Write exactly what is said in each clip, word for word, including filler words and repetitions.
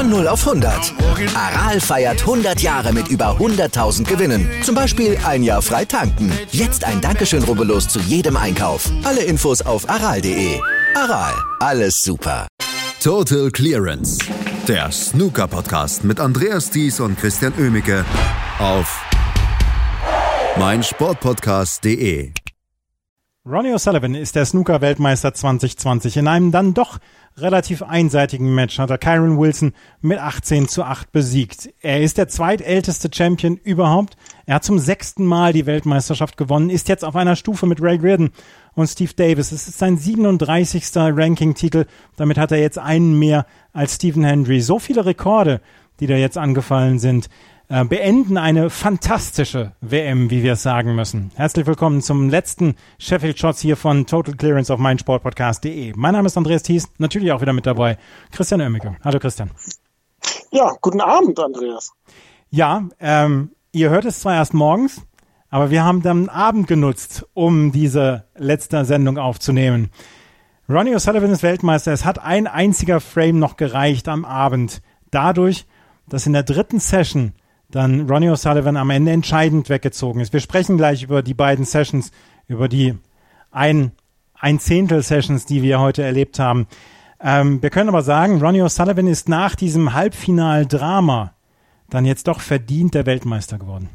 Von null auf hundert. Aral feiert hundert Jahre mit über hunderttausend Gewinnen. Zum Beispiel ein Jahr frei tanken. Jetzt ein Dankeschön, rubbellos zu jedem Einkauf. Alle Infos auf aral punkt de. Aral, alles super. Total Clearance. Der Snooker-Podcast mit Andreas Thies und Christian Oemicke auf meinsportpodcast punkt de. Ronnie O'Sullivan ist der Snooker-Weltmeister zwanzig zwanzig. In einem dann doch relativ einseitigen Match hat er Kyren Wilson mit achtzehn zu acht besiegt. Er ist der zweitälteste Champion überhaupt. Er hat zum sechsten Mal die Weltmeisterschaft gewonnen, ist jetzt auf einer Stufe mit Ray Reardon und Steve Davis. Es ist sein siebenunddreißigster Ranking-Titel. Damit hat er jetzt einen mehr als Stephen Hendry. So viele Rekorde, die da jetzt angefallen sind, äh, beenden eine fantastische W M, wie wir es sagen müssen. Herzlich willkommen zum letzten Sheffield Shots hier von Total Clearance auf meinsportpodcast punkt de. Mein Name ist Andreas Thies, natürlich auch wieder mit dabei Christian Oemicke. Hallo Christian. Ja, guten Abend, Andreas. Ja, ähm, ihr hört es zwar erst morgens, aber wir haben dann Abend genutzt, um diese letzte Sendung aufzunehmen. Ronnie O'Sullivan ist Weltmeister. Es hat ein einziger Frame noch gereicht am Abend. Dadurch, dass in der dritten Session dann Ronnie O'Sullivan am Ende entscheidend weggezogen ist. Wir sprechen gleich über die beiden Sessions, über die ein, ein Zehntel Sessions, die wir heute erlebt haben. Ähm, wir können aber sagen, Ronnie O'Sullivan ist nach diesem Halbfinal-Drama dann jetzt doch verdient der Weltmeister geworden.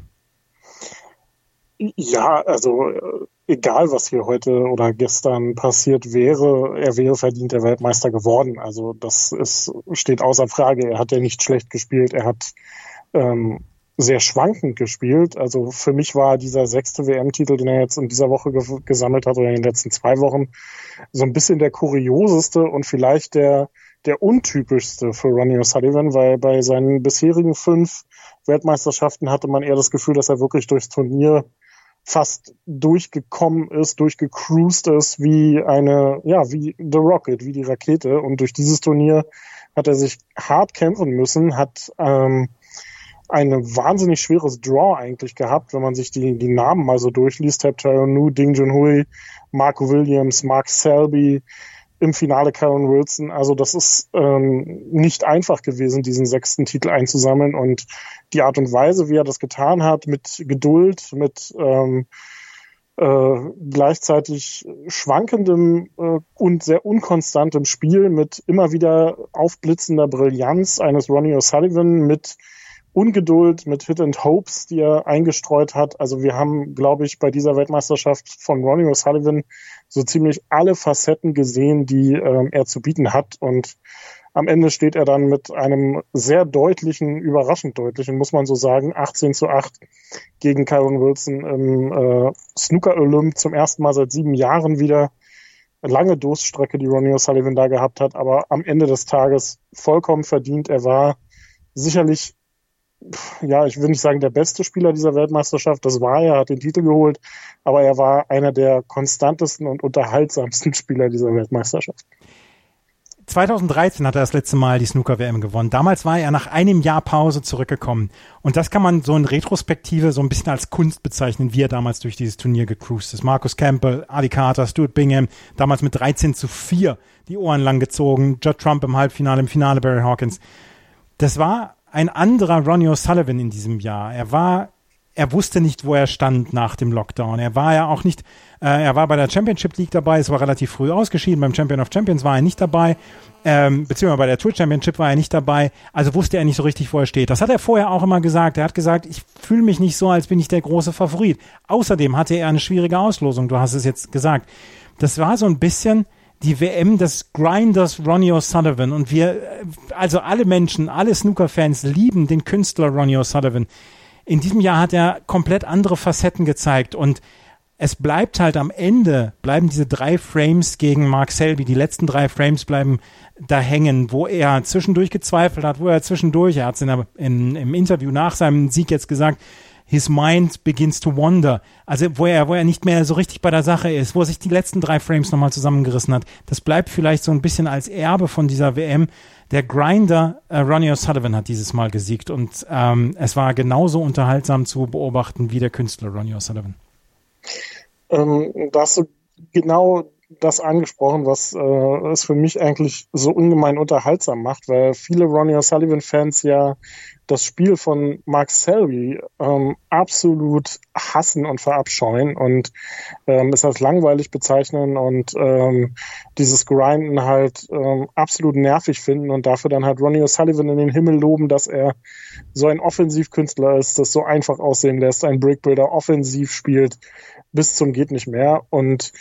Ja, also egal, was hier heute oder gestern passiert wäre, er wäre verdient der Weltmeister geworden. Also das ist, steht außer Frage. Er hat ja nicht schlecht gespielt. Er hat ähm, sehr schwankend gespielt. Also für mich war dieser sechste W M-Titel, den er jetzt in dieser Woche ge- gesammelt hat oder in den letzten zwei Wochen, so ein bisschen der kurioseste und vielleicht der der untypischste für Ronnie O'Sullivan, weil bei seinen bisherigen fünf Weltmeisterschaften hatte man eher das Gefühl, dass er wirklich durchs Turnier fast durchgekommen ist, durchgecruised ist wie eine, ja, wie The Rocket, wie die Rakete. Und durch dieses Turnier hat er sich hart kämpfen müssen, hat ähm, ein wahnsinnig schweres Draw eigentlich gehabt, wenn man sich die, die Namen mal so durchliest. Tap Taironu, Ding Junhui, Marco Williams, Mark Selby, im Finale Kyren Wilson. Also das ist ähm, nicht einfach gewesen, diesen sechsten Titel einzusammeln. Und die Art und Weise, wie er das getan hat, mit Geduld, mit ähm, äh, gleichzeitig schwankendem äh, und sehr unkonstantem Spiel, mit immer wieder aufblitzender Brillanz eines Ronnie O'Sullivan, mit Ungeduld, mit Hit and Hopes, die er eingestreut hat. Also wir haben, glaube ich, bei dieser Weltmeisterschaft von Ronnie O'Sullivan so ziemlich alle Facetten gesehen, die ähm, er zu bieten hat. Und am Ende steht er dann mit einem sehr deutlichen, überraschend deutlichen, muss man so sagen, achtzehn zu acht gegen Kyren Wilson im äh, Snooker-Olymp zum ersten Mal seit sieben Jahren wieder. Eine lange Durststrecke, die Ronnie O'Sullivan da gehabt hat, aber am Ende des Tages vollkommen verdient. Er war sicherlich, ja, ich will nicht sagen der beste Spieler dieser Weltmeisterschaft, das war er, hat den Titel geholt, aber er war einer der konstantesten und unterhaltsamsten Spieler dieser Weltmeisterschaft. zweitausenddreizehn hat er das letzte Mal die Snooker-W M gewonnen. Damals war er nach einem Jahr Pause zurückgekommen. Und das kann man so in Retrospektive so ein bisschen als Kunst bezeichnen, wie er damals durch dieses Turnier gecruised ist. Marcus Campbell, Adi Carter, Stuart Bingham, damals mit dreizehn zu vier die Ohren lang gezogen. Judd Trump im Halbfinale, im Finale Barry Hawkins. Das war ein anderer Ronnie O'Sullivan in diesem Jahr. Er war, er wusste nicht, wo er stand nach dem Lockdown. Er war ja auch nicht, äh, er war bei der Championship League dabei, es war relativ früh ausgeschieden. Beim Champion of Champions war er nicht dabei, ähm, beziehungsweise bei der Tour Championship war er nicht dabei. Also wusste er nicht so richtig, wo er steht. Das hat er vorher auch immer gesagt. Er hat gesagt, ich fühle mich nicht so, als bin ich der große Favorit. Außerdem hatte er eine schwierige Auslosung. Du hast es jetzt gesagt. Das war so ein bisschen die W M des Grinders Ronnie O'Sullivan. Und wir, also alle Menschen, alle Snooker-Fans lieben den Künstler Ronnie O'Sullivan. In diesem Jahr hat er komplett andere Facetten gezeigt und es bleibt halt am Ende, bleiben diese drei Frames gegen Mark Selby, die letzten drei Frames bleiben da hängen, wo er zwischendurch gezweifelt hat, wo er zwischendurch, er hat es in der, in, im Interview nach seinem Sieg jetzt gesagt, his mind begins to wander. Also wo er, wo er nicht mehr so richtig bei der Sache ist, wo er sich die letzten drei Frames nochmal zusammengerissen hat. Das bleibt vielleicht so ein bisschen als Erbe von dieser W M. Der Grinder äh, Ronnie O'Sullivan hat dieses Mal gesiegt und ähm, es war genauso unterhaltsam zu beobachten wie der Künstler Ronnie O'Sullivan. Ähm, da hast du genau das angesprochen, was äh, es für mich eigentlich so ungemein unterhaltsam macht, weil viele Ronnie O'Sullivan-Fans ja das Spiel von Mark Selby ähm, absolut hassen und verabscheuen und ähm, es als langweilig bezeichnen und ähm, dieses Grinden halt ähm, absolut nervig finden und dafür dann halt Ronnie O'Sullivan in den Himmel loben, dass er so ein Offensivkünstler ist, das so einfach aussehen lässt, ein Brickbuilder offensiv spielt bis zum geht nicht mehr und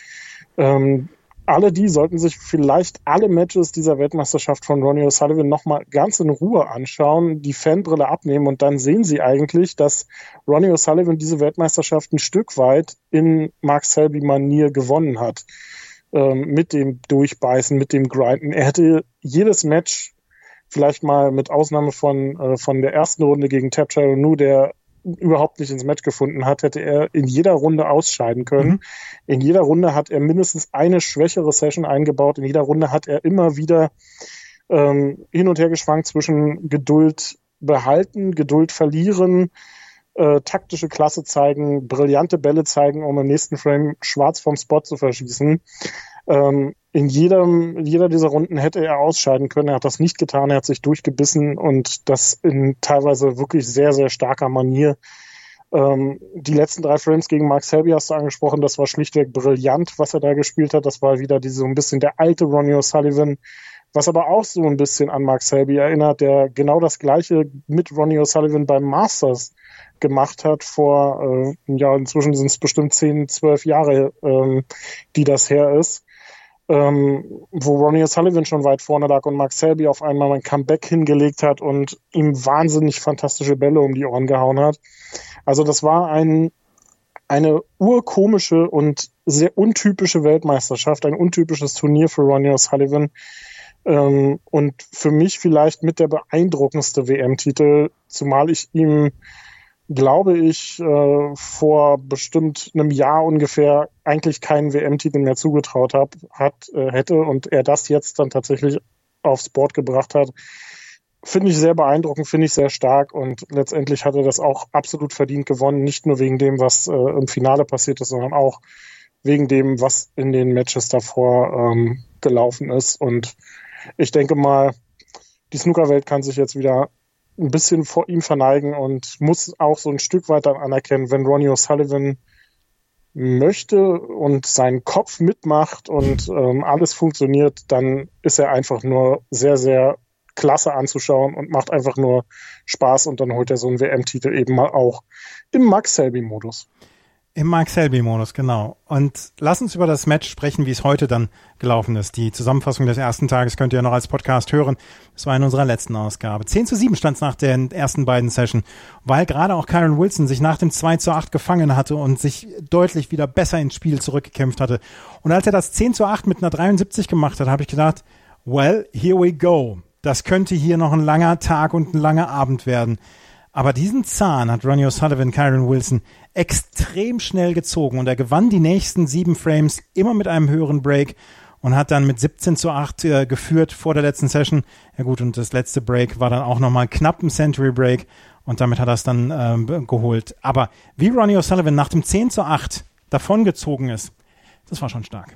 ähm, alle die sollten sich vielleicht alle Matches dieser Weltmeisterschaft von Ronnie O'Sullivan nochmal ganz in Ruhe anschauen, die Fanbrille abnehmen und dann sehen sie eigentlich, dass Ronnie O'Sullivan diese Weltmeisterschaft ein Stück weit in Mark Selby-Manier gewonnen hat. Ähm, mit dem Durchbeißen, mit dem Grinden. Er hätte jedes Match, vielleicht mal mit Ausnahme von, äh, von der ersten Runde gegen Tapchai Nu, der überhaupt nicht ins Match gefunden hat, hätte er in jeder Runde ausscheiden können. Mhm. In jeder Runde hat er mindestens eine schwächere Session eingebaut. In jeder Runde hat er immer wieder ähm, hin und her geschwankt zwischen Geduld behalten, Geduld verlieren, äh, taktische Klasse zeigen, brillante Bälle zeigen, um im nächsten Frame schwarz vom Spot zu verschießen. Ähm, in jedem, in jeder dieser Runden hätte er ausscheiden können. Er hat das nicht getan. Er hat sich durchgebissen und das in teilweise wirklich sehr, sehr starker Manier. Ähm, die letzten drei Frames gegen Mark Selby hast du angesprochen. Das war schlichtweg brillant, was er da gespielt hat. Das war wieder diese, so ein bisschen der alte Ronnie O'Sullivan, was aber auch so ein bisschen an Mark Selby erinnert, der genau das Gleiche mit Ronnie O'Sullivan beim Masters gemacht hat vor, äh, ja, inzwischen sind es bestimmt zehn, zwölf Jahre, ähm, die das her ist. Ähm, wo Ronnie O'Sullivan schon weit vorne lag und Mark Selby auf einmal ein Comeback hingelegt hat und ihm wahnsinnig fantastische Bälle um die Ohren gehauen hat. Also das war ein, eine urkomische und sehr untypische Weltmeisterschaft, ein untypisches Turnier für Ronnie O'Sullivan ähm, und für mich vielleicht mit der beeindruckendste W M-Titel, zumal ich ihm glaube ich, äh, vor bestimmt einem Jahr ungefähr eigentlich keinen W M-Titel mehr zugetraut hab, hat, äh, hätte und er das jetzt dann tatsächlich aufs Board gebracht hat. Finde ich sehr beeindruckend, finde ich sehr stark und letztendlich hat er das auch absolut verdient gewonnen, nicht nur wegen dem, was äh, im Finale passiert ist, sondern auch wegen dem, was in den Matches davor ähm, gelaufen ist und ich denke mal, die Snookerwelt kann sich jetzt wieder ein bisschen vor ihm verneigen und muss auch so ein Stück weit dann anerkennen, wenn Ronnie O'Sullivan möchte und seinen Kopf mitmacht und ähm, alles funktioniert, dann ist er einfach nur sehr, sehr klasse anzuschauen und macht einfach nur Spaß und dann holt er so einen W M-Titel eben mal auch im Mark Selby-Modus. Im Mark Selby-Modus, genau. Und lass uns über das Match sprechen, wie es heute dann gelaufen ist. Die Zusammenfassung des ersten Tages könnt ihr noch als Podcast hören. Das war in unserer letzten Ausgabe. zehn zu sieben stand es nach den ersten beiden Sessions, weil gerade auch Kyren Wilson sich nach dem zwei zu acht gefangen hatte und sich deutlich wieder besser ins Spiel zurückgekämpft hatte. Und als er das zehn zu acht mit einer dreiundsiebzig gemacht hat, habe ich gedacht, well, here we go. Das könnte hier noch ein langer Tag und ein langer Abend werden. Aber diesen Zahn hat Ronnie O'Sullivan Kyren Wilson extrem schnell gezogen und er gewann die nächsten sieben Frames immer mit einem höheren Break und hat dann mit siebzehn zu acht äh, geführt vor der letzten Session. Ja gut, und das letzte Break war dann auch nochmal knapp ein Century Break und damit hat er es dann äh, geholt. Aber wie Ronnie O'Sullivan nach dem zehn zu acht davongezogen ist, das war schon stark.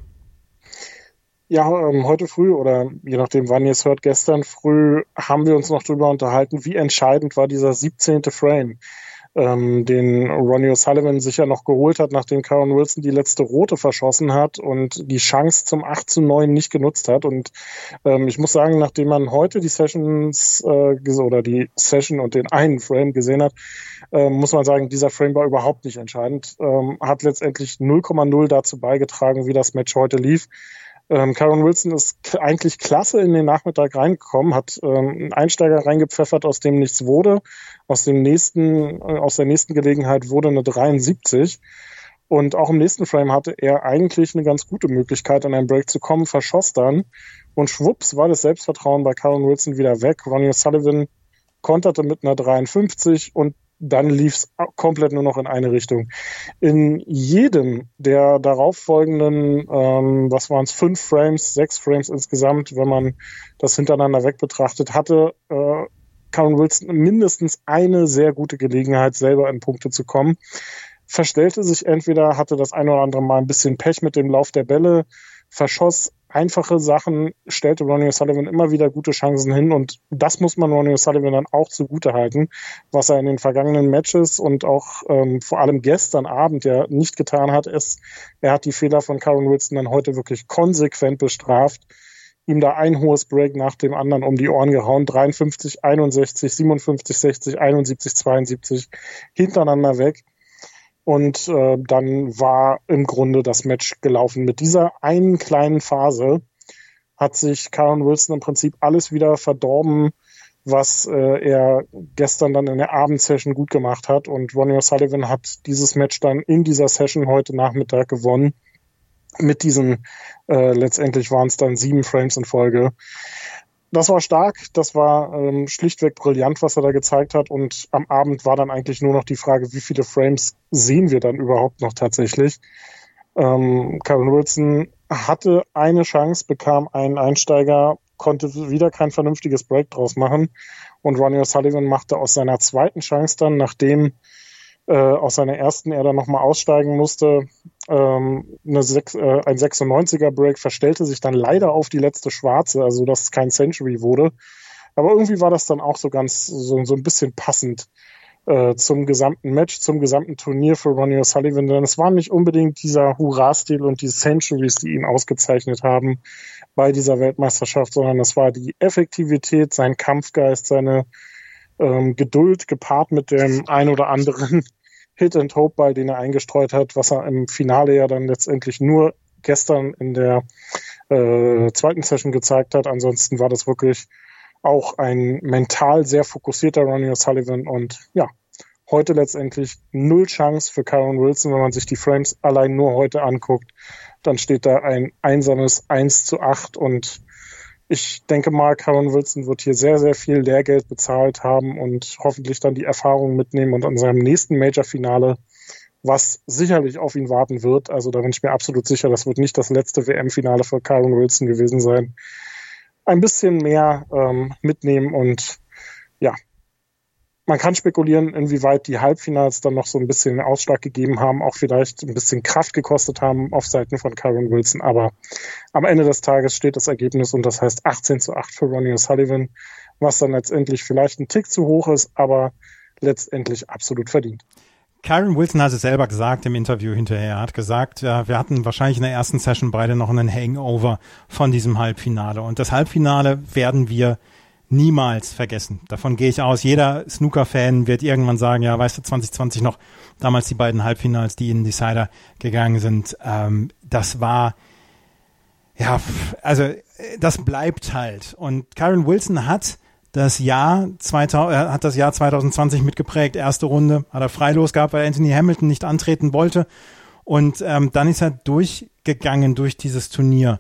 Ja, ähm, heute früh oder je nachdem, wann ihr es hört, gestern früh haben wir uns noch drüber unterhalten, wie entscheidend war dieser siebzehnte Frame, ähm, den Ronnie O'Sullivan sicher noch geholt hat, nachdem Kyren Wilson die letzte rote verschossen hat und die Chance zum acht zu neun nicht genutzt hat. Und ähm, ich muss sagen, nachdem man heute die Sessions äh, oder die Session und den einen Frame gesehen hat, äh, muss man sagen, dieser Frame war überhaupt nicht entscheidend, ähm, hat letztendlich null Komma null dazu beigetragen, wie das Match heute lief. Ähm, Kyren Wilson ist k- eigentlich klasse in den Nachmittag reingekommen, hat ähm, einen Einsteiger reingepfeffert, aus dem nichts wurde. Aus dem nächsten, äh, aus der nächsten Gelegenheit wurde eine dreiundsiebzig. Und auch im nächsten Frame hatte er eigentlich eine ganz gute Möglichkeit, an einen Break zu kommen, verschoss dann. Und schwupps war das Selbstvertrauen bei Kyren Wilson wieder weg. Ronnie O'Sullivan konterte mit einer dreiundfünfzig und dann lief es komplett nur noch in eine Richtung. In jedem der darauffolgenden, ähm, was waren es, fünf Frames, sechs Frames insgesamt, wenn man das hintereinander weg betrachtet, hatte äh, Kyren Wilson mindestens eine sehr gute Gelegenheit, selber in Punkte zu kommen. Verstellte sich entweder, hatte das ein oder andere Mal ein bisschen Pech mit dem Lauf der Bälle, verschoss einfache Sachen, stellte Ronnie O'Sullivan immer wieder gute Chancen hin und das muss man Ronnie O'Sullivan dann auch zugute halten, was er in den vergangenen Matches und auch ähm, vor allem gestern Abend ja nicht getan hat, ist, er hat die Fehler von Kyren Wilson dann heute wirklich konsequent bestraft, ihm da ein hohes Break nach dem anderen um die Ohren gehauen, dreiundfünfzig, einundsechzig, siebenundfünfzig, sechzig, einundsiebzig, zweiundsiebzig hintereinander weg. Und äh, dann war im Grunde das Match gelaufen. Mit dieser einen kleinen Phase hat sich Kyren Wilson im Prinzip alles wieder verdorben, was äh, er gestern dann in der Abendsession gut gemacht hat. Und Ronnie O'Sullivan hat dieses Match dann in dieser Session heute Nachmittag gewonnen. Mit diesen, äh, letztendlich waren es dann sieben Frames in Folge. Das war stark, das war ähm, schlichtweg brillant, was er da gezeigt hat. Und am Abend war dann eigentlich nur noch die Frage, wie viele Frames sehen wir dann überhaupt noch tatsächlich. Ähm, Kyren Wilson hatte eine Chance, bekam einen Einsteiger, konnte wieder kein vernünftiges Break draus machen. Und Ronnie O'Sullivan machte aus seiner zweiten Chance dann, nachdem äh, aus seiner ersten er dann nochmal aussteigen musste, ähm, eine sechs, äh, ein sechsundneunziger Break, verstellte sich dann leider auf die letzte Schwarze, also dass es kein Century wurde. Aber irgendwie war das dann auch so ganz, so, so ein bisschen passend äh, zum gesamten Match, zum gesamten Turnier für Ronnie O'Sullivan, denn es war nicht unbedingt dieser Hurra-Stil und die Centuries, die ihn ausgezeichnet haben bei dieser Weltmeisterschaft, sondern es war die Effektivität, sein Kampfgeist, seine ähm, Geduld gepaart mit dem ein oder anderen Hit-and-Hope-Ball, den er eingestreut hat, was er im Finale ja dann letztendlich nur gestern in der äh, zweiten Session gezeigt hat. Ansonsten war das wirklich auch ein mental sehr fokussierter Ronnie O'Sullivan und ja, heute letztendlich null Chance für Kyren Wilson, wenn man sich die Frames allein nur heute anguckt, dann steht da ein einsames eins zu acht und ich denke mal, Kyren Wilson wird hier sehr, sehr viel Lehrgeld bezahlt haben und hoffentlich dann die Erfahrung mitnehmen und an seinem nächsten Major-Finale, was sicherlich auf ihn warten wird, also da bin ich mir absolut sicher, das wird nicht das letzte W M-Finale für Kyren Wilson gewesen sein, ein bisschen mehr ähm, mitnehmen und ja, man kann spekulieren, inwieweit die Halbfinals dann noch so ein bisschen Ausschlag gegeben haben, auch vielleicht ein bisschen Kraft gekostet haben auf Seiten von Kyren Wilson. Aber am Ende des Tages steht das Ergebnis und das heißt achtzehn zu acht für Ronnie O'Sullivan, was dann letztendlich vielleicht ein Tick zu hoch ist, aber letztendlich absolut verdient. Kyren Wilson hat es selber gesagt im Interview hinterher. Er hat gesagt, ja, wir hatten wahrscheinlich in der ersten Session beide noch einen Hangover von diesem Halbfinale. Und das Halbfinale werden wir niemals vergessen. Davon gehe ich aus. Jeder Snooker-Fan wird irgendwann sagen, ja, weißt du, zwanzig zwanzig noch, damals die beiden Halbfinals, die in den Decider gegangen sind, ähm, das war, ja, also das bleibt halt. Und Kyren Wilson hat das Jahr zweitausend, er hat das Jahr zwanzig zwanzig mitgeprägt. Erste Runde hat er freilos gehabt, weil Anthony Hamilton nicht antreten wollte. Und ähm, dann ist er durchgegangen durch dieses Turnier.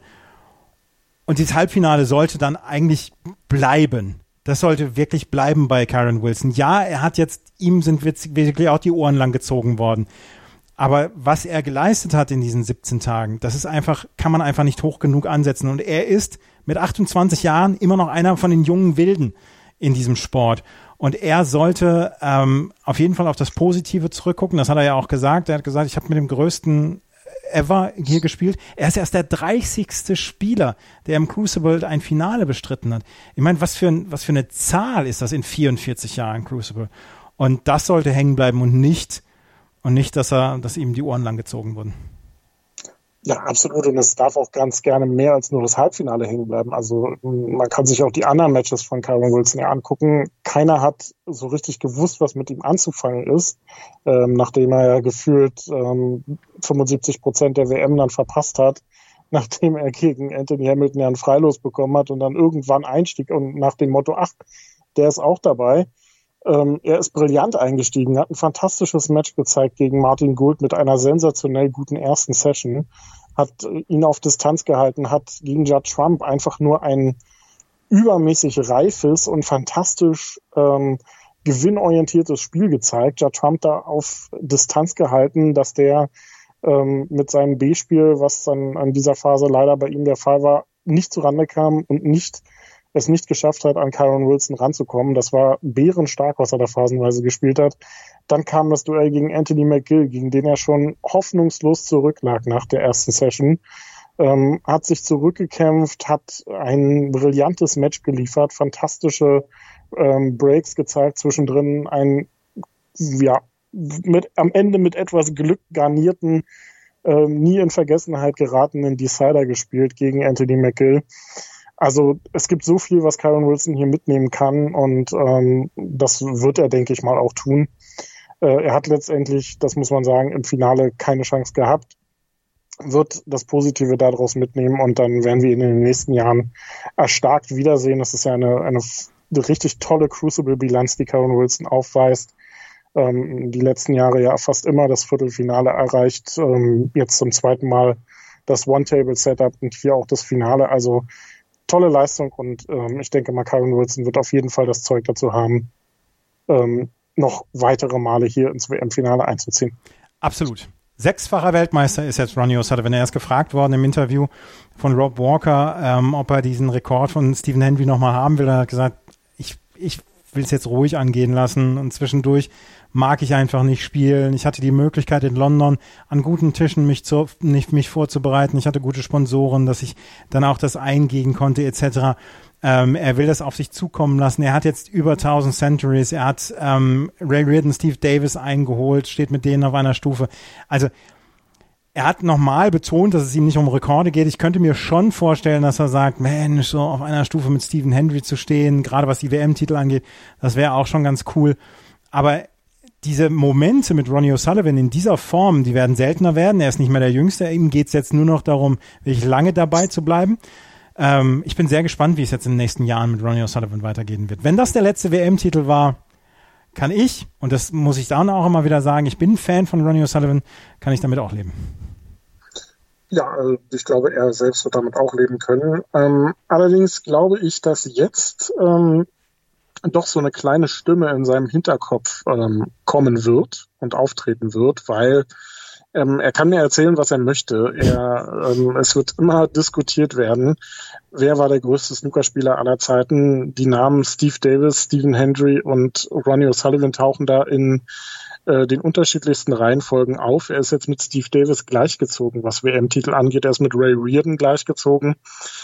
Und dieses Halbfinale sollte dann eigentlich bleiben. Das sollte wirklich bleiben bei Kyren Wilson. Ja, er hat jetzt, ihm sind wirklich auch die Ohren lang gezogen worden. Aber was er geleistet hat in diesen siebzehn Tagen, das ist einfach, kann man einfach nicht hoch genug ansetzen. Und er ist mit achtundzwanzig Jahren immer noch einer von den jungen Wilden in diesem Sport. Und er sollte ähm, auf jeden Fall auf das Positive zurückgucken. Das hat er ja auch gesagt. Er hat gesagt, ich habe mit dem größten ever hier gespielt. Er ist erst der dreißigste Spieler, der im Crucible ein Finale bestritten hat. Ich meine, was für, ein, was für eine Zahl ist das in vierundvierzig Jahren Crucible? Und das sollte hängen bleiben und nicht, und nicht, dass er, dass ihm die Ohren lang gezogen wurden. Ja, absolut. Und es darf auch ganz gerne mehr als nur das Halbfinale hängen bleiben. Also man kann sich auch die anderen Matches von Kyren Wilson ja angucken. Keiner hat so richtig gewusst, was mit ihm anzufangen ist, ähm, nachdem er ja gefühlt ähm, fünfundsiebzig Prozent der W M dann verpasst hat, nachdem er gegen Anthony Hamilton ja einen Freilos bekommen hat und dann irgendwann einstieg und nach dem Motto, ach, der ist auch dabei. Ähm, er ist brillant eingestiegen, hat ein fantastisches Match gezeigt gegen Martin Gould mit einer sensationell guten ersten Session, hat äh, ihn auf Distanz gehalten, hat gegen Judd Trump einfach nur ein übermäßig reifes und fantastisch ähm, gewinnorientiertes Spiel gezeigt. Judd Trump da auf Distanz gehalten, dass der ähm, mit seinem B-Spiel, was dann an dieser Phase leider bei ihm der Fall war, nicht zurande kam und nicht es nicht geschafft hat, an Kyren Wilson ranzukommen. Das war bärenstark, was er da phasenweise gespielt hat. Dann kam das Duell gegen Anthony McGill, gegen den er schon hoffnungslos zurücklag nach der ersten Session. ähm, hat sich zurückgekämpft, hat ein brillantes Match geliefert, fantastische ähm, Breaks gezeigt, zwischendrin ein, ja, mit, am Ende mit etwas Glück garnierten, ähm, nie in Vergessenheit geratenen Decider gespielt gegen Anthony McGill. Also es gibt so viel, was Kyren Wilson hier mitnehmen kann und ähm, das wird er, denke ich mal, auch tun. Äh, er hat letztendlich, das muss man sagen, im Finale keine Chance gehabt, wird das Positive daraus mitnehmen und dann werden wir ihn in den nächsten Jahren erstarkt wiedersehen. Das ist ja eine, eine, eine richtig tolle Crucible-Bilanz, die Kyren Wilson aufweist. Ähm, die letzten Jahre ja fast immer das Viertelfinale erreicht, ähm, jetzt zum zweiten Mal das One-Table-Setup und hier auch das Finale. Also tolle Leistung und ähm, ich denke mal, Kyren Wilson wird auf jeden Fall das Zeug dazu haben, ähm, noch weitere Male hier ins W M-Finale einzuziehen. Absolut. Sechsfacher Weltmeister ist jetzt Ronnie O'Sullivan. Er ist gefragt worden im Interview von Rob Walker, ähm, ob er diesen Rekord von Stephen Hendry nochmal haben will. Er hat gesagt, ich, ich will es jetzt ruhig angehen lassen und zwischendurch mag ich einfach nicht spielen. Ich hatte die Möglichkeit in London an guten Tischen mich, zu, nicht, mich vorzubereiten. Ich hatte gute Sponsoren, dass ich dann auch das eingehen konnte et cetera. Ähm, er will das auf sich zukommen lassen. Er hat jetzt über tausend Centuries. Er hat ähm, Ray Reardon, Steve Davis eingeholt, steht mit denen auf einer Stufe. Also er hat nochmal betont, dass es ihm nicht um Rekorde geht. Ich könnte mir schon vorstellen, dass er sagt, Mensch, so auf einer Stufe mit Stephen Hendry zu stehen, gerade was die W M-Titel angeht, das wäre auch schon ganz cool. Aber diese Momente mit Ronnie O'Sullivan in dieser Form, die werden seltener werden. Er ist nicht mehr der Jüngste. Ihm geht es jetzt nur noch darum, wirklich lange dabei zu bleiben. Ähm, ich bin sehr gespannt, wie es jetzt in den nächsten Jahren mit Ronnie O'Sullivan weitergehen wird. Wenn das der letzte W M-Titel war, kann ich, und das muss ich dann auch immer wieder sagen, ich bin Fan von Ronnie O'Sullivan, kann ich damit auch leben. Ja, also ich glaube, er selbst wird damit auch leben können. Ähm, allerdings glaube ich, dass jetzt ähm, doch so eine kleine Stimme in seinem Hinterkopf ähm, kommen wird und auftreten wird, weil ähm, er kann mir erzählen, was er möchte. Er, ähm, es wird immer diskutiert werden, wer war der größte Snookerspieler aller Zeiten. Die Namen Steve Davis, Stephen Hendry und Ronnie O'Sullivan tauchen da in äh, den unterschiedlichsten Reihenfolgen auf. Er ist jetzt mit Steve Davis gleichgezogen, was W M-Titel angeht. Er ist mit Ray Reardon gleichgezogen.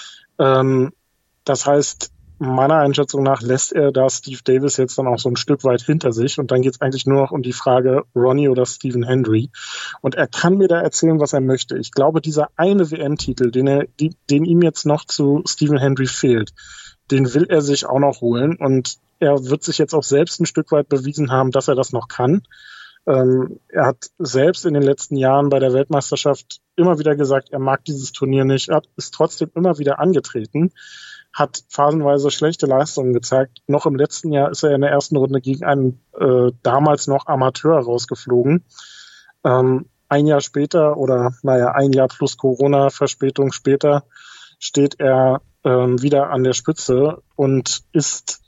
Ähm, das heißt, meiner Einschätzung nach lässt er da Steve Davis jetzt dann auch so ein Stück weit hinter sich und dann geht es eigentlich nur noch um die Frage Ronnie oder Stephen Hendry und er kann mir da erzählen, was er möchte. Ich glaube, dieser eine W M-Titel, den er, die, den ihm jetzt noch zu Stephen Hendry fehlt, den will er sich auch noch holen und er wird sich jetzt auch selbst ein Stück weit bewiesen haben, dass er das noch kann. Ähm, er hat selbst in den letzten Jahren bei der Weltmeisterschaft immer wieder gesagt, er mag dieses Turnier nicht, er ist trotzdem immer wieder angetreten, hat phasenweise schlechte Leistungen gezeigt. Noch im letzten Jahr ist er in der ersten Runde gegen einen äh, damals noch Amateur rausgeflogen. Ähm, ein Jahr später oder naja, ein Jahr plus Corona-Verspätung später steht er ähm, wieder an der Spitze und ist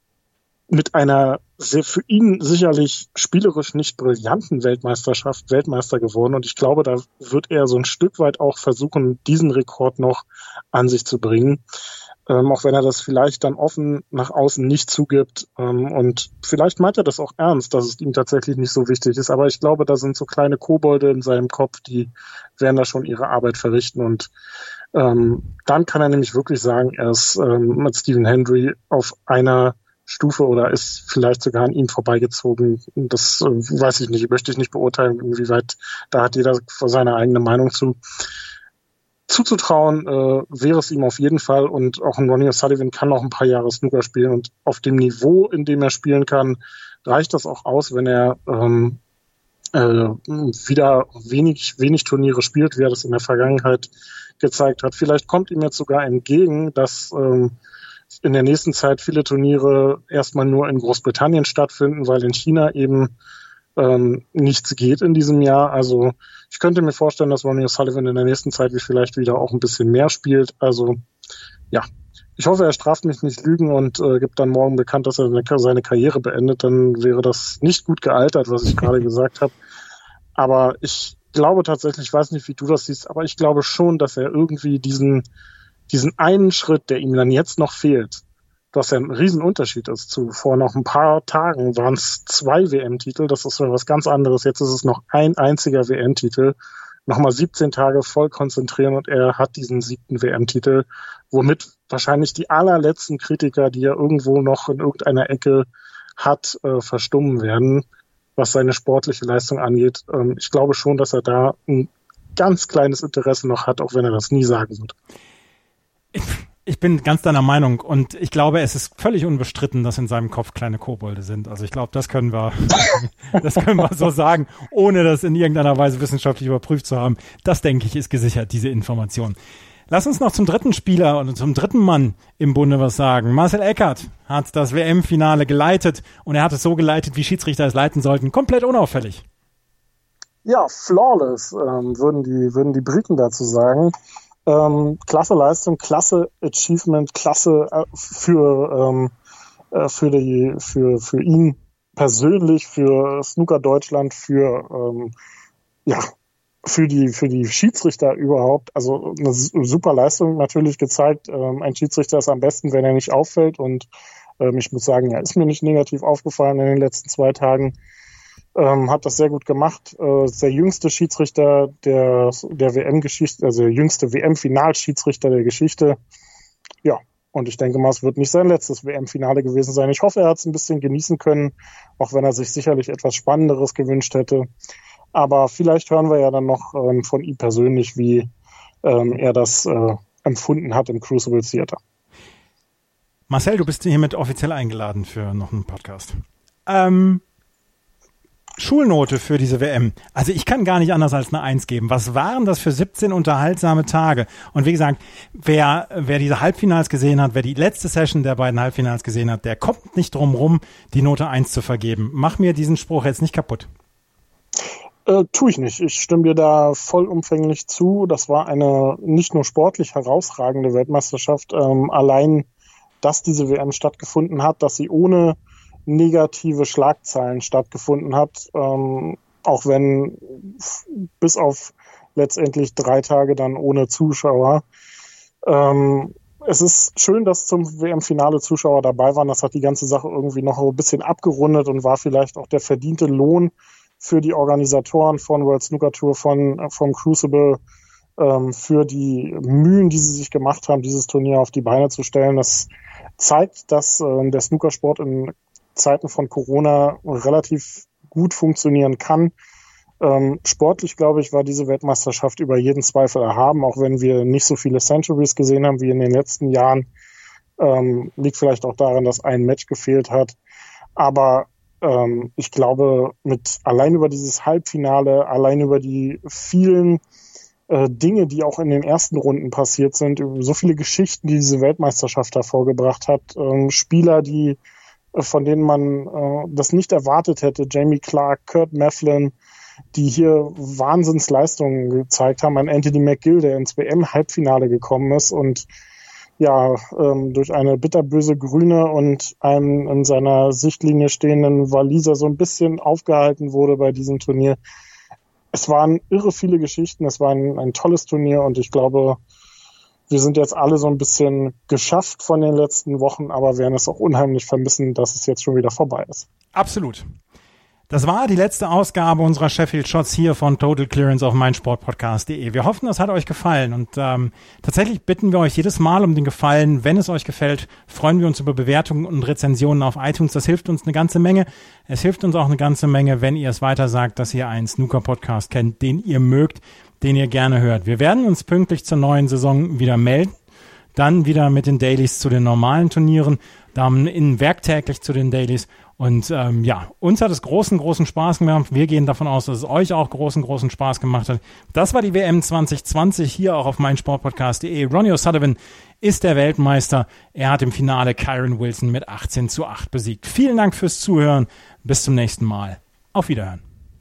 mit einer sehr für ihn sicherlich spielerisch nicht brillanten Weltmeisterschaft Weltmeister geworden. Und ich glaube, da wird er so ein Stück weit auch versuchen, diesen Rekord noch an sich zu bringen. Ähm, auch wenn er das vielleicht dann offen nach außen nicht zugibt. Ähm, und vielleicht meint er das auch ernst, dass es ihm tatsächlich nicht so wichtig ist. Aber ich glaube, da sind so kleine Kobolde in seinem Kopf, die werden da schon ihre Arbeit verrichten. Und ähm, dann kann er nämlich wirklich sagen, er ist ähm, mit Stephen Hendry auf einer Stufe oder ist vielleicht sogar an ihm vorbeigezogen. Das äh, weiß ich nicht, möchte ich nicht beurteilen, inwieweit da hat jeder seine eigene Meinung zu. Zuzutrauen äh, wäre es ihm auf jeden Fall und auch ein Ronnie O'Sullivan kann noch ein paar Jahre Snooker spielen und auf dem Niveau, in dem er spielen kann, reicht das auch aus, wenn er ähm, äh, wieder wenig, wenig Turniere spielt, wie er das in der Vergangenheit gezeigt hat. Vielleicht kommt ihm jetzt sogar entgegen, dass ähm, in der nächsten Zeit viele Turniere erstmal nur in Großbritannien stattfinden, weil in China eben ähm, nichts geht in diesem Jahr. Also ich könnte mir vorstellen, dass Ronnie O'Sullivan in der nächsten Zeit vielleicht wieder auch ein bisschen mehr spielt. Also ja, ich hoffe, er straft mich nicht Lügen und äh, gibt dann morgen bekannt, dass er seine Karriere beendet. Dann wäre das nicht gut gealtert, was ich gerade gesagt habe. Aber ich glaube tatsächlich, ich weiß nicht, wie du das siehst, aber ich glaube schon, dass er irgendwie diesen diesen einen Schritt, der ihm dann jetzt noch fehlt, was ja ein Riesenunterschied ist zu vor noch ein paar Tagen waren es zwei W M-Titel, das ist was ganz anderes. Jetzt ist es noch ein einziger W M-Titel. nochmal siebzehn Tage voll konzentrieren und er hat diesen siebten W M-Titel, womit wahrscheinlich die allerletzten Kritiker, die er irgendwo noch in irgendeiner Ecke hat, äh, verstummen werden, was seine sportliche Leistung angeht. Ähm, ich glaube schon, dass er da ein ganz kleines Interesse noch hat, auch wenn er das nie sagen wird. Ich bin ganz deiner Meinung und ich glaube, es ist völlig unbestritten, dass in seinem Kopf kleine Kobolde sind. Also ich glaube, das können wir, das können wir so sagen, ohne das in irgendeiner Weise wissenschaftlich überprüft zu haben. Das, denke ich, ist gesichert, diese Information. Lass uns noch zum dritten Spieler und zum dritten Mann im Bunde was sagen. Marcel Eckert hat das W M-Finale geleitet und er hat es so geleitet, wie Schiedsrichter es leiten sollten, komplett unauffällig. Ja, flawless, ähm, würden die, würden die Briten dazu sagen. Ähm, klasse Leistung, klasse Achievement, klasse äh, für, ähm, äh, für, die, für, für ihn persönlich, für Snooker Deutschland, für, ähm, ja, für die, für die Schiedsrichter überhaupt. Also eine super Leistung natürlich gezeigt. Ähm, ein Schiedsrichter ist am besten, wenn er nicht auffällt und ähm, ich muss sagen, er ist mir nicht negativ aufgefallen in den letzten zwei Tagen. Ähm, hat das sehr gut gemacht. Äh, der jüngste Schiedsrichter der, der W M-Geschichte, also der jüngste W M-Finalschiedsrichter der Geschichte. Ja, und ich denke mal, es wird nicht sein letztes W M-Finale gewesen sein. Ich hoffe, er hat es ein bisschen genießen können, auch wenn er sich sicherlich etwas Spannenderes gewünscht hätte. Aber vielleicht hören wir ja dann noch ähm, von ihm persönlich, wie ähm, er das äh, empfunden hat im Crucible Theater. Marcel, du bist hiermit offiziell eingeladen für noch einen Podcast. Ähm... Schulnote für diese W M. Also ich kann gar nicht anders als eine Eins geben. Was waren das für siebzehn unterhaltsame Tage? Und wie gesagt, wer, wer diese Halbfinals gesehen hat, wer die letzte Session der beiden Halbfinals gesehen hat, der kommt nicht drum rum, die Note eins zu vergeben. Mach mir diesen Spruch jetzt nicht kaputt. Äh, tue ich nicht. Ich stimme dir da vollumfänglich zu. Das war eine nicht nur sportlich herausragende Weltmeisterschaft. Ähm, allein, dass diese W M stattgefunden hat, dass sie ohne negative Schlagzeilen stattgefunden hat, ähm, auch wenn bis auf letztendlich drei Tage dann ohne Zuschauer. Ähm, es ist schön, dass zum W M-Finale Zuschauer dabei waren. Das hat die ganze Sache irgendwie noch ein bisschen abgerundet und war vielleicht auch der verdiente Lohn für die Organisatoren von World Snooker Tour, von vom Crucible, ähm, für die Mühen, die sie sich gemacht haben, dieses Turnier auf die Beine zu stellen. Das zeigt, dass äh, der Snookersport in Zeiten von Corona relativ gut funktionieren kann. Ähm, sportlich, glaube ich, war diese Weltmeisterschaft über jeden Zweifel erhaben, auch wenn wir nicht so viele Centuries gesehen haben wie in den letzten Jahren. Ähm, liegt vielleicht auch daran, dass ein Match gefehlt hat. Aber ähm, ich glaube, mit allein über dieses Halbfinale, allein über die vielen äh, Dinge, die auch in den ersten Runden passiert sind, so viele Geschichten, die diese Weltmeisterschaft hervorgebracht hat, ähm, Spieler, die von denen man äh, das nicht erwartet hätte, Jamie Clark, Kurt Mefflin, die hier Wahnsinnsleistungen gezeigt haben, an Anthony McGill, der ins W M-Halbfinale gekommen ist und ja ähm, durch eine bitterböse Grüne und einen in seiner Sichtlinie stehenden Waliser so ein bisschen aufgehalten wurde bei diesem Turnier. Es waren irre viele Geschichten, es war ein, ein tolles Turnier und ich glaube, wir sind jetzt alle so ein bisschen geschafft von den letzten Wochen, aber werden es auch unheimlich vermissen, dass es jetzt schon wieder vorbei ist. Absolut. Das war die letzte Ausgabe unserer Sheffield Shots hier von Total Clearance auf meinsportpodcast punkt de. Wir hoffen, das hat euch gefallen und ähm, tatsächlich bitten wir euch jedes Mal um den Gefallen. Wenn es euch gefällt, freuen wir uns über Bewertungen und Rezensionen auf iTunes. Das hilft uns eine ganze Menge. Es hilft uns auch eine ganze Menge, wenn ihr es weiter sagt, dass ihr einen Snooker-Podcast kennt, den ihr mögt, den ihr gerne hört. Wir werden uns pünktlich zur neuen Saison wieder melden. Dann wieder mit den Dailies zu den normalen Turnieren, dann in werktäglich zu den Dailies. Und ähm, ja, uns hat es großen, großen Spaß gemacht. Wir gehen davon aus, dass es euch auch großen, großen Spaß gemacht hat. Das war die W M zwanzig zwanzig hier auch auf meinsportpodcast punkt de. Ronnie O'Sullivan ist der Weltmeister. Er hat im Finale Kyron Wilson mit achtzehn zu acht besiegt. Vielen Dank fürs Zuhören. Bis zum nächsten Mal. Auf Wiederhören.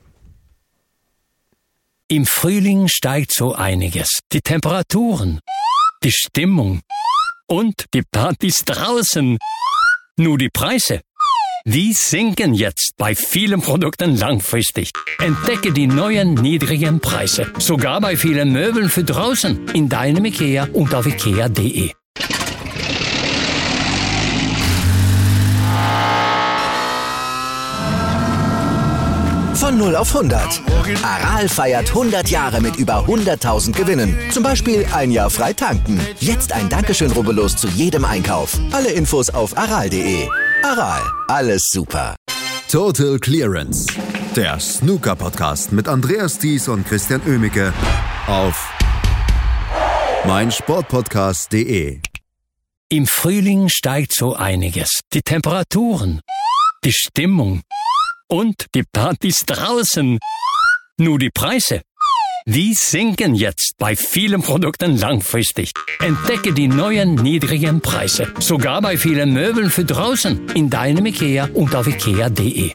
Im Frühling steigt so einiges. Die Temperaturen, die Stimmung und die Partys draußen. Nur die Preise, die sinken jetzt bei vielen Produkten langfristig. Entdecke die neuen niedrigen Preise, sogar bei vielen Möbeln für draußen, in deinem IKEA und auf ikea punkt de. Von null auf hundert. Aral feiert hundert Jahre mit über hunderttausend Gewinnen. Zum Beispiel ein Jahr frei tanken. Jetzt ein Dankeschön, rubbellos zu jedem Einkauf. Alle Infos auf aral punkt de. Aral, alles super. Total Clearance. Der Snooker-Podcast mit Andreas Thies und Christian Oemicke auf meinsportpodcast punkt de. Im Frühling steigt so einiges. Die Temperaturen, die Stimmung und die Partys draußen. Nur die Preise, die sinken jetzt bei vielen Produkten langfristig. Entdecke die neuen niedrigen Preise. Sogar bei vielen Möbeln für draußen. In deinem IKEA und auf ikea punkt de.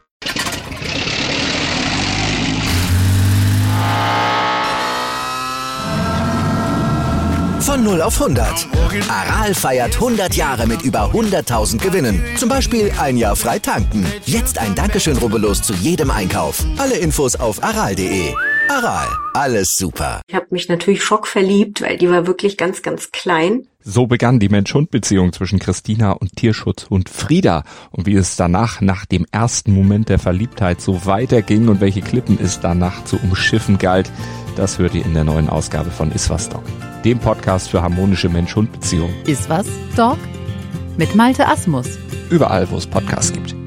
Von null auf hundert. Aral feiert hundert Jahre mit über hunderttausend Gewinnen. Zum Beispiel ein Jahr frei tanken. Jetzt ein Dankeschön, rubbellos zu jedem Einkauf. Alle Infos auf aral punkt de. Aral, alles super. Ich habe mich natürlich schockverliebt, weil die war wirklich ganz, ganz klein. So begann die Mensch-Hund-Beziehung zwischen Christina und Tierschutzhund Frieda. Und wie es danach, nach dem ersten Moment der Verliebtheit, so weiterging und welche Klippen es danach zu umschiffen galt, das hört ihr in der neuen Ausgabe von Iswas Dog, dem Podcast für harmonische Mensch-Hund-Beziehungen. Iswas Dog mit Malte Asmus. Überall, wo es Podcasts gibt.